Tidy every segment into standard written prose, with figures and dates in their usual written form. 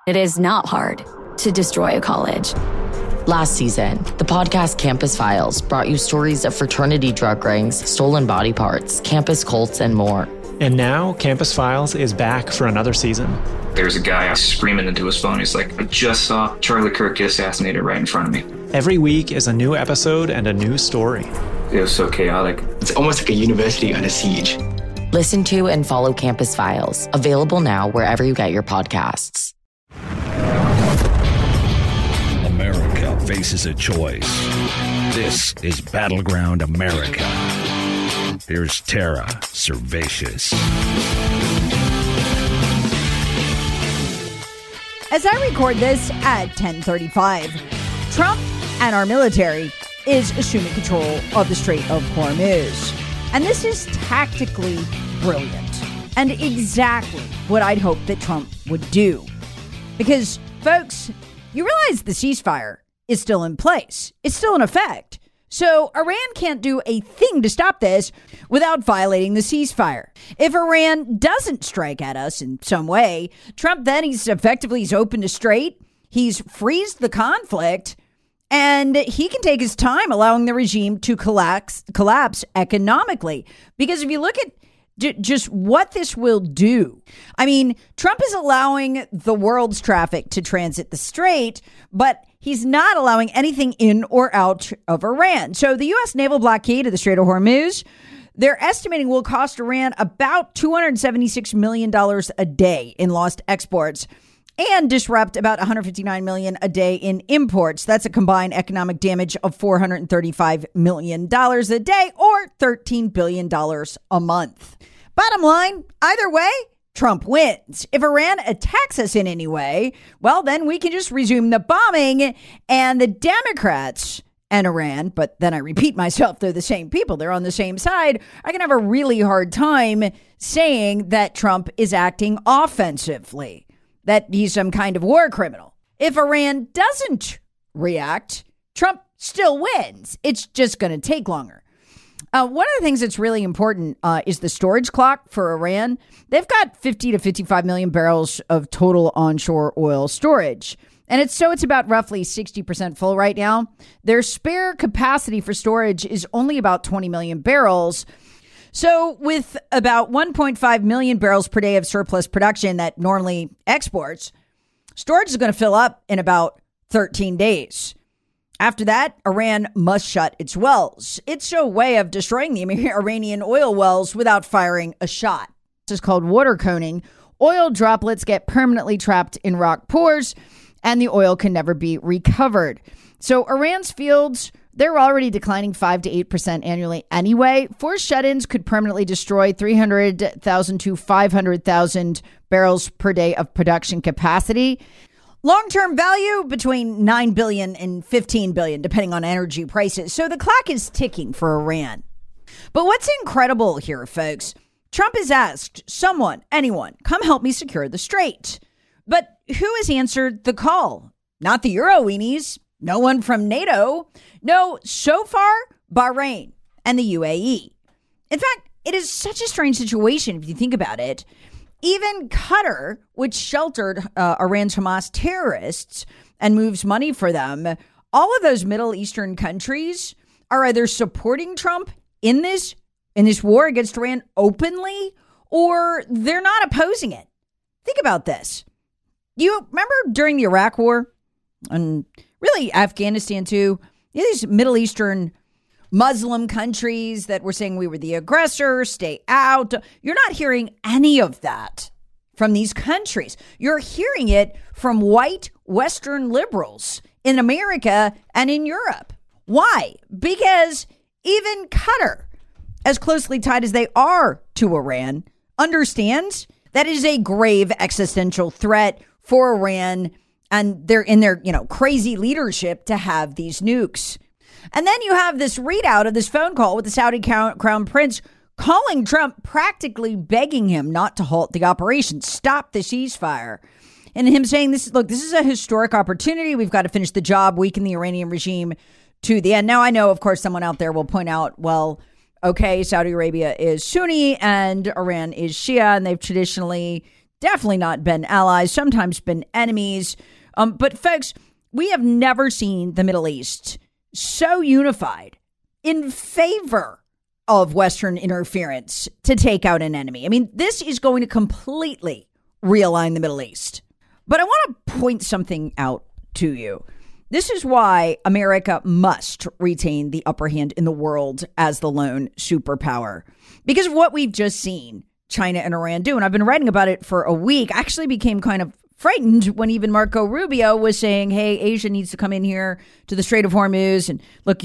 It is not hard to destroy a college. Last season, the podcast Campus Files brought you stories of fraternity drug rings, stolen body parts, campus cults, and more. And now, Campus Files is back for another season. There's a guy screaming into his phone. He's like, I just saw Charlie Kirk get assassinated right in front of me. Every week is a new episode and a new story. It was so chaotic. It's almost like a university under siege. Listen to and follow Campus Files, available now wherever you get your podcasts. America faces a choice. This is Battleground America. Here's Tara Servatius. As I record this at 10:35, Trump and our military is assuming control of the Strait of Hormuz. And this is tactically brilliant and exactly what I'd hoped that Trump would do. Because, folks, you realize the ceasefire is still in place. It's still in effect. So Iran can't do a thing to stop this without violating the ceasefire. If Iran doesn't strike at us in some way, Trump then he's opened a strait. He's freezed the conflict, and he can take his time allowing the regime to collapse economically. Because if you look at just what this will do. I mean, Trump is allowing the world's traffic to transit the strait, but he's not allowing anything in or out of Iran. So the U.S. naval blockade of the Strait of Hormuz, they're estimating will cost Iran about $276 million a day in lost exports and disrupt about $159 million a day in imports. That's a combined economic damage of $435 million a day or $13 billion a month. Bottom line, either way, Trump wins. If Iran attacks us in any way, well, then we can just resume the bombing, and the Democrats and Iran, but then I repeat myself, they're the same people, they're on the same side, I can have a really hard time saying that Trump is acting offensively, that he's some kind of war criminal. If Iran doesn't react, Trump still wins. It's just going to take longer. One of the things that's really important is the storage clock for Iran. They've got 50 to 55 million barrels of total onshore oil storage. And it's about roughly 60% full right now. Their spare capacity for storage is only about 20 million barrels. So with about 1.5 million barrels per day of surplus production that normally exports, storage is going to fill up in about 13 days. After that, Iran must shut its wells. It's a way of destroying the Iranian oil wells without firing a shot. This is called water coning. Oil droplets get permanently trapped in rock pores, and the oil can never be recovered. So Iran's fields, they're already declining 5 to 8% annually anyway. Forced shut-ins could permanently destroy 300,000 to 500,000 barrels per day of production capacity. Long-term value between $9 billion and $15 billion, depending on energy prices. So the clock is ticking for Iran. But what's incredible here, folks, Trump has asked someone, anyone, come help me secure the strait. But who has answered the call? Not the Euro weenies. No one from NATO. No, so far, Bahrain and the UAE. In fact, it is such a strange situation if you think about it. Even Qatar, which sheltered Iran's Hamas terrorists and moves money for them, all of those Middle Eastern countries are either supporting Trump in this war against Iran openly, or they're not opposing it. Think about this. You remember during the Iraq War and really Afghanistan too, these Middle Eastern Muslim countries that were saying we were the aggressor, stay out. You're not hearing any of that from these countries. You're hearing it from white Western liberals in America and in Europe. Why? Because even Qatar, as closely tied as they are to Iran, understands that it is a grave existential threat for Iran and their crazy leadership to have these nukes. And then you have this readout of this phone call with the Saudi crown prince calling Trump, practically begging him not to halt the operation, stop the ceasefire. And him saying, this is a historic opportunity. We've got to finish the job, weaken the Iranian regime to the end. Now, I know, of course, someone out there will point out, well, okay, Saudi Arabia is Sunni and Iran is Shia, and they've traditionally definitely not been allies, sometimes been enemies. But folks, we have never seen the Middle East so unified in favor of Western interference to take out an enemy. I mean, this is going to completely realign the Middle East. But I want to point something out to you. This is why America must retain the upper hand in the world as the lone superpower. Because of what we've just seen China and Iran do. And I've been writing about it for a week. I actually became kind of frightened when even Marco Rubio was saying, hey, Asia needs to come in here to the Strait of Hormuz. And look,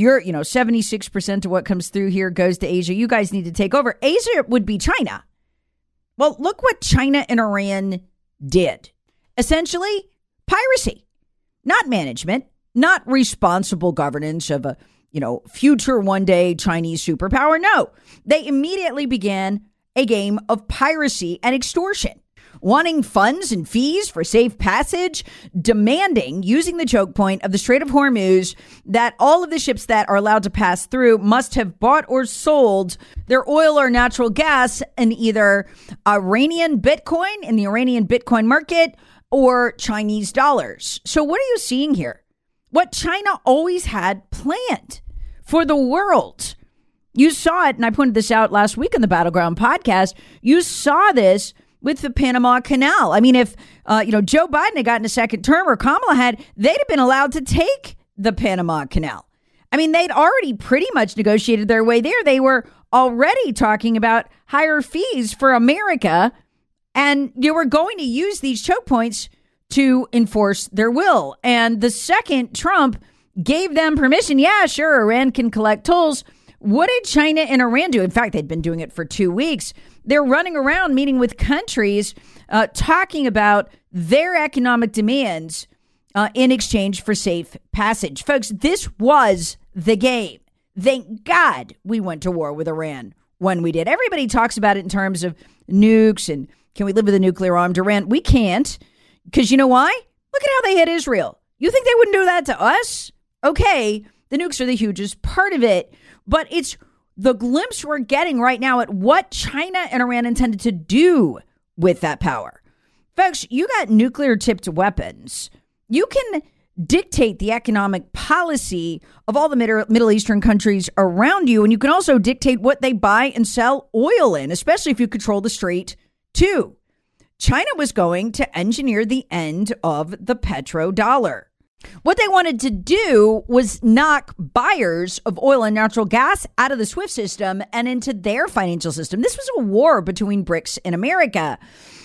76% of what comes through here goes to Asia. You guys need to take over. Asia would be China. Well, look what China and Iran did. Essentially, piracy, not management, not responsible governance of a, future one day Chinese superpower. No, they immediately began a game of piracy and extortion, wanting funds and fees for safe passage, demanding, using the choke point of the Strait of Hormuz, that all of the ships that are allowed to pass through must have bought or sold their oil or natural gas in either Iranian Bitcoin in the Iranian Bitcoin market or Chinese dollars. So what are you seeing here? What China always had planned for the world. You saw it, and I pointed this out last week on the Battleground podcast. You saw this with the Panama Canal. I mean, if, Joe Biden had gotten a second term or Kamala had, they'd have been allowed to take the Panama Canal. I mean, they'd already pretty much negotiated their way there. They were already talking about higher fees for America, and they were going to use these choke points to enforce their will. And the second Trump gave them permission, yeah, sure, Iran can collect tolls. What did China and Iran do? In fact, they'd been doing it for 2 weeks. They're running around meeting with countries, talking about their economic demands in exchange for safe passage. Folks, this was the game. Thank God we went to war with Iran when we did. Everybody talks about it in terms of nukes and can we live with a nuclear armed Iran? We can't, because you know why? Look at how they hit Israel. You think they wouldn't do that to us? Okay, the nukes are the hugest part of it. But it's the glimpse we're getting right now at what China and Iran intended to do with that power. Folks, you got nuclear-tipped weapons. You can dictate the economic policy of all the Middle Eastern countries around you, and you can also dictate what they buy and sell oil in, especially if you control the strait, too. China was going to engineer the end of the petrodollar. What they wanted to do was knock buyers of oil and natural gas out of the SWIFT system and into their financial system. This was a war between BRICS and America.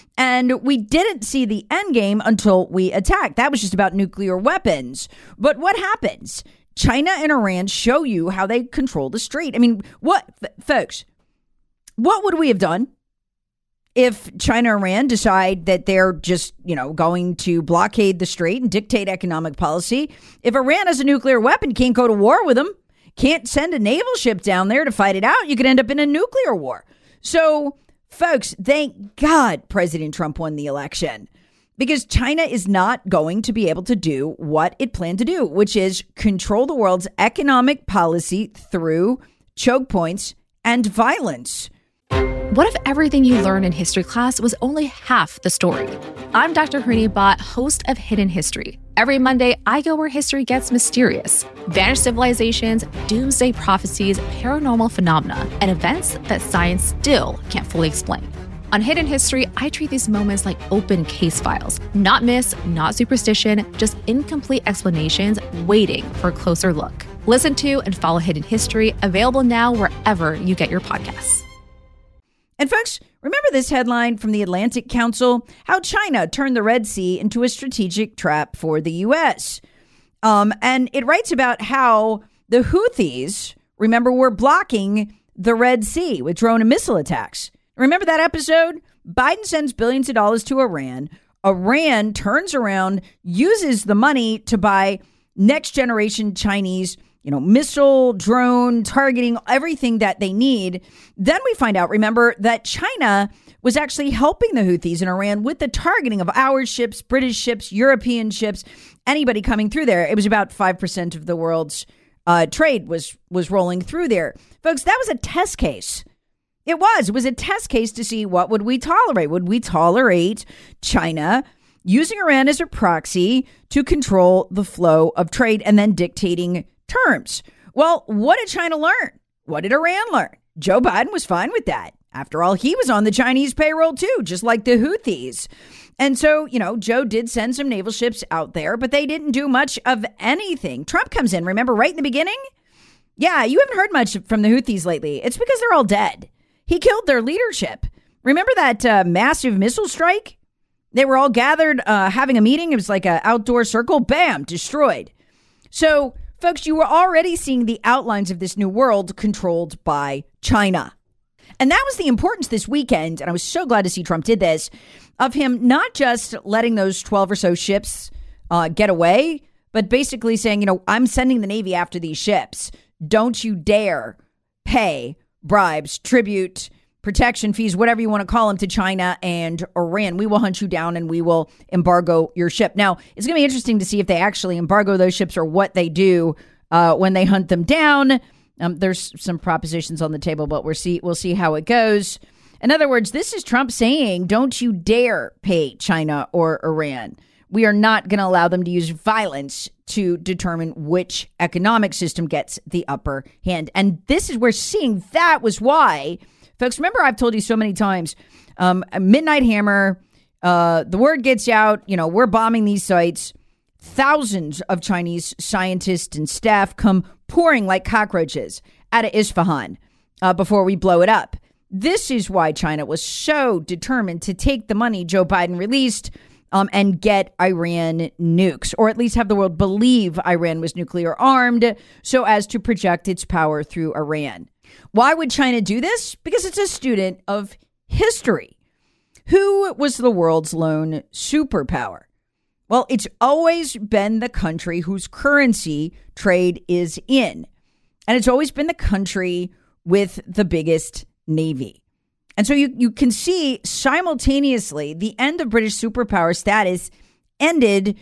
And we didn't see the end game until we attacked. That was just about nuclear weapons. But what happens? China and Iran show you how they control the strait. I mean, folks, what would we have done if China and Iran decide that they're just, going to blockade the strait and dictate economic policy? If Iran has a nuclear weapon, can't go to war with them, can't send a naval ship down there to fight it out, you could end up in a nuclear war. So, folks, thank God President Trump won the election, because China is not going to be able to do what it planned to do, which is control the world's economic policy through choke points and violence. What if everything you learned in history class was only half the story? I'm Dr. Harini Bhatt, host of Hidden History. Every Monday, I go where history gets mysterious. Vanished civilizations, doomsday prophecies, paranormal phenomena, and events that science still can't fully explain. On Hidden History, I treat these moments like open case files. Not myths, not superstition, just incomplete explanations waiting for a closer look. Listen to and follow Hidden History, available now wherever you get your podcasts. And folks, remember this headline from the Atlantic Council, how China turned the Red Sea into a strategic trap for the U.S. And it writes about how the Houthis, remember, were blocking the Red Sea with drone and missile attacks. Remember that episode? Biden sends billions of dollars to Iran. Iran turns around, uses the money to buy next generation Chinese missile, drone, targeting, everything that they need. Then we find out, remember, that China was actually helping the Houthis in Iran with the targeting of our ships, British ships, European ships, anybody coming through there. It was about 5% of the world's trade was rolling through there. Folks, that was a test case. It was a test case to see what would we tolerate. Would we tolerate China using Iran as a proxy to control the flow of trade and then dictating terms? Well, what did China learn? What did Iran learn? Joe Biden was fine with that. After all, he was on the Chinese payroll too, just like the Houthis. And so, Joe did send some naval ships out there, but they didn't do much of anything. Trump comes in, remember, right in the beginning? Yeah, you haven't heard much from the Houthis lately. It's because they're all dead. He killed their leadership. Remember that massive missile strike? They were all gathered having a meeting. It was like an outdoor circle. Bam, destroyed. So, folks, you were already seeing the outlines of this new world controlled by China. And that was the importance this weekend, and I was so glad to see Trump did this, of him not just letting those 12 or so ships get away, but basically saying, I'm sending the Navy after these ships. Don't you dare pay bribes, tribute, protection fees, whatever you want to call them, to China and Iran. We will hunt you down and we will embargo your ship. Now, it's going to be interesting to see if they actually embargo those ships or what they do when they hunt them down. There's some propositions on the table, but we'll see how it goes. In other words, this is Trump saying, don't you dare pay China or Iran. We are not going to allow them to use violence to determine which economic system gets the upper hand. And this is where seeing that was why, folks, remember I've told you so many times, Midnight Hammer, the word gets out, we're bombing these sites. Thousands of Chinese scientists and staff come pouring like cockroaches out of Isfahan before we blow it up. This is why China was so determined to take the money Joe Biden released and get Iran nukes, or at least have the world believe Iran was nuclear armed so as to project its power through Iran. Why would China do this? Because it's a student of history. Who was the world's lone superpower? Well, it's always been the country whose currency trade is in. And it's always been the country with the biggest navy. And so you can see simultaneously the end of British superpower status ended,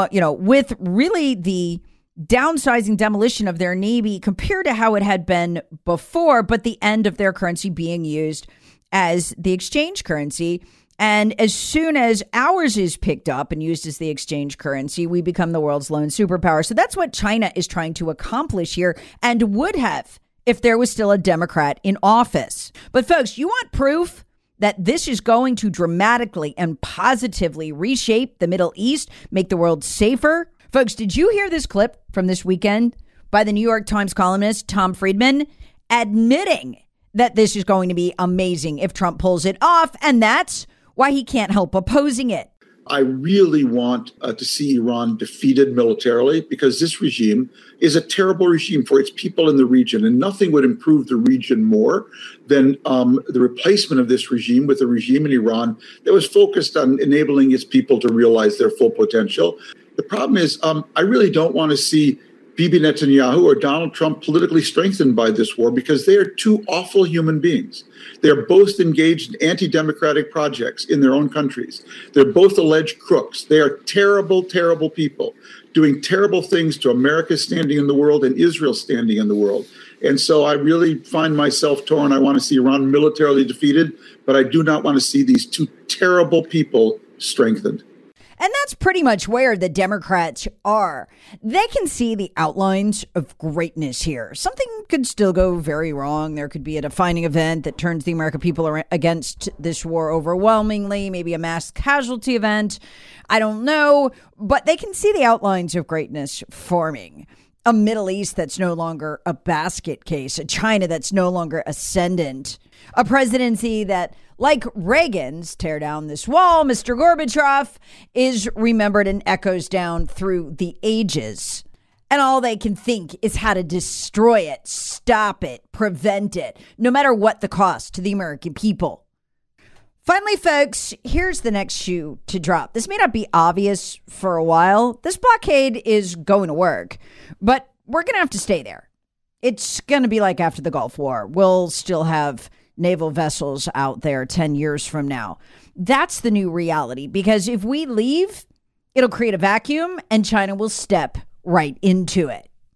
with really the downsizing demolition of their navy compared to how it had been before, but the end of their currency being used as the exchange currency. And as soon as ours is picked up and used as the exchange currency, we become the world's lone superpower. So that's what China is trying to accomplish here and would have if there was still a Democrat in office. But folks, you want proof that this is going to dramatically and positively reshape the Middle East, make the world safer? Folks, did you hear this clip from this weekend by the New York Times columnist Tom Friedman admitting that this is going to be amazing if Trump pulls it off, and that's why he can't help opposing it? I really want to see Iran defeated militarily, because this regime is a terrible regime for its people in the region, and nothing would improve the region more than the replacement of this regime with a regime in Iran that was focused on enabling its people to realize their full potential. The problem is, I really don't want to see Bibi Netanyahu or Donald Trump politically strengthened by this war, because they are two awful human beings. They're both engaged in anti-democratic projects in their own countries. They're both alleged crooks. They are terrible, terrible people doing terrible things to America's standing in the world and Israel's standing in the world. And so I really find myself torn. I want to see Iran militarily defeated, but I do not want to see these two terrible people strengthened. And that's pretty much where the Democrats are. They can see the outlines of greatness here. Something could still go very wrong. There could be a defining event that turns the American people against this war overwhelmingly, maybe a mass casualty event. I don't know. But they can see the outlines of greatness forming. A Middle East that's no longer a basket case, a China that's no longer ascendant, a presidency that, like Reagan's tear down this wall, Mr. Gorbachev, is remembered and echoes down through the ages. And all they can think is how to destroy it, stop it, prevent it, no matter what the cost to the American people. Finally, folks, here's the next shoe to drop. This may not be obvious for a while. This blockade is going to work, but we're going to have to stay there. It's going to be like after the Gulf War. We'll still have naval vessels out there 10 years from now. That's the new reality, because if we leave, it'll create a vacuum and China will step right into it.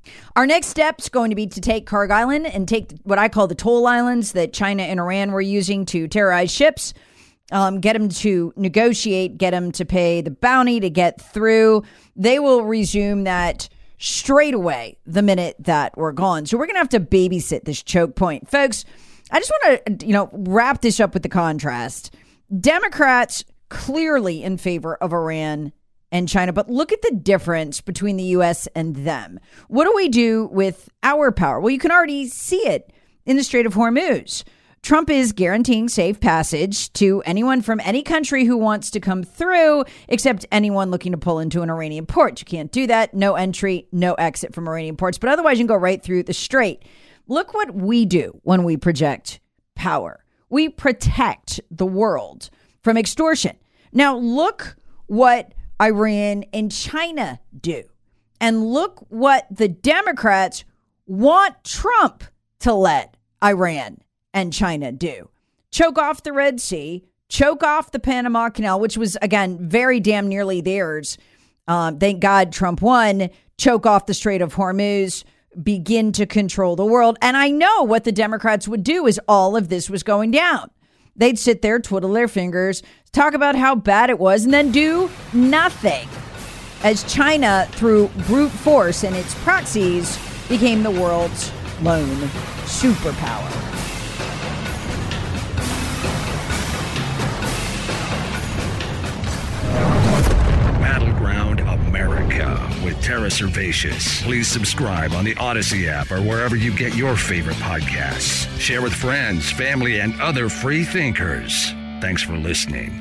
Our next step is going to be to take Kharg Island and take what I call the toll islands that China and Iran were using to terrorize ships, get them to negotiate, get them to pay the bounty to get through. They will resume that straight away the minute that we're gone. So we're going to have to babysit this choke point. Folks, I just want to, wrap this up with the contrast. Democrats clearly in favor of Iran and China, but look at the difference between the U.S. and them. What do we do with our power? Well, you can already see it in the Strait of Hormuz. Trump is guaranteeing safe passage to anyone from any country who wants to come through, except anyone looking to pull into an Iranian port. You can't do that. No entry, no exit from Iranian ports. But otherwise, you can go right through the strait. Look what we do when we project power. We protect the world from extortion. Now, look what Iran and China do. And look what the Democrats want Trump to let Iran and China do. Choke off the Red Sea, choke off the Panama Canal, which was, again, very damn nearly theirs. Thank God Trump won. Choke off the Strait of Hormuz, begin to control the world. And I know what the Democrats would do as all of this was going down. They'd sit there, twiddle their fingers, talk about how bad it was, and then do nothing. As China, through brute force and its proxies, became the world's lone superpower. Battleground America with Tara Servatius. Please subscribe on the Odyssey app or wherever you get your favorite podcasts. Share with friends, family, and other free thinkers. Thanks for listening.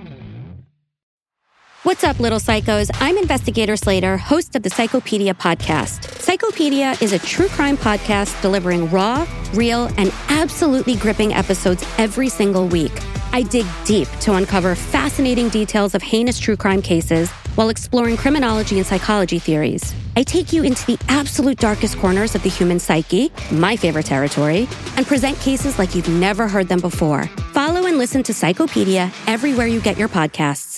What's up, little psychos? I'm Investigator Slater, host of the Psychopedia podcast. Psychopedia is a true crime podcast delivering raw, real, and absolutely gripping episodes every single week. I dig deep to uncover fascinating details of heinous true crime cases while exploring criminology and psychology theories. I take you into the absolute darkest corners of the human psyche, my favorite territory, and present cases like you've never heard them before. Follow and listen to Psychopedia everywhere you get your podcasts.